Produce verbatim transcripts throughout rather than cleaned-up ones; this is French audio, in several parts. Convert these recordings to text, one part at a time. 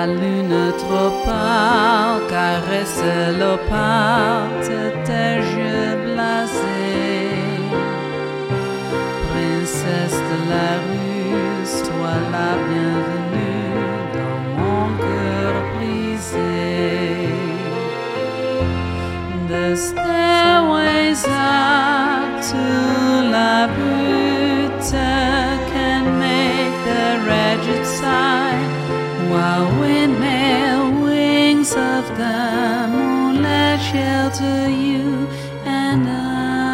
La lune trop pâle caresse l'opale de tes yeux blasés. Princesse de la rue, sois la bienvenue dans mon cœur brisé. The stairways up to la butte can make the wretched sigh, while windmill wings of the moonlight shelter you and I.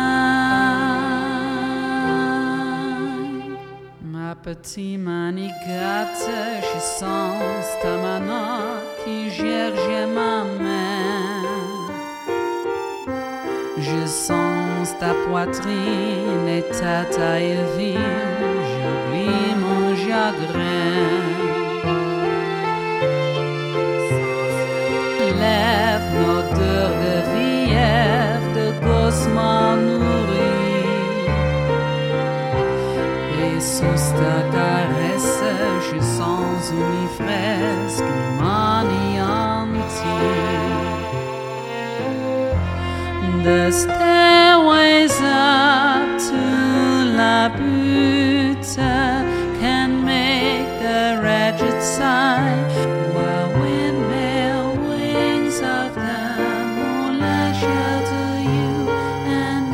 Ma petite manigate, je sens ta main qui gerge ma main. Je sens ta poitrine et ta taille fine, j'oublie mon chagrin. Lève l'odeur de fièvre, de gosse mal nourri. Et sous ta caresse, je sens une ivresse qui m'anéantit. The stairways up to la butte can make the wretched sigh, while windmill wings of the moonlight shelter you and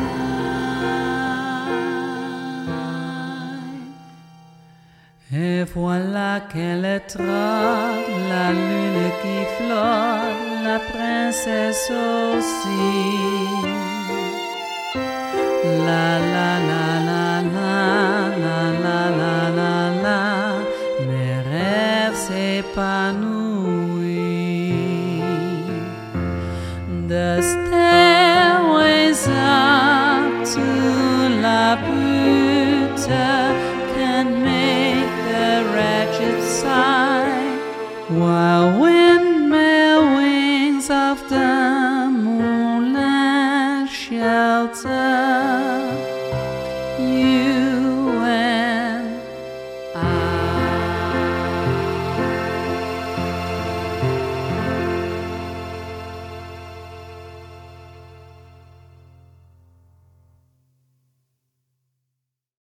I. Et voilà qu'elle trotte, la lune qui flotte, la princesse aussi. La la la la la la la la la la, mes rêves s'épanouissent. The stairways up to la butte can make the wretched sigh, while windmill wings of the moonlight shelter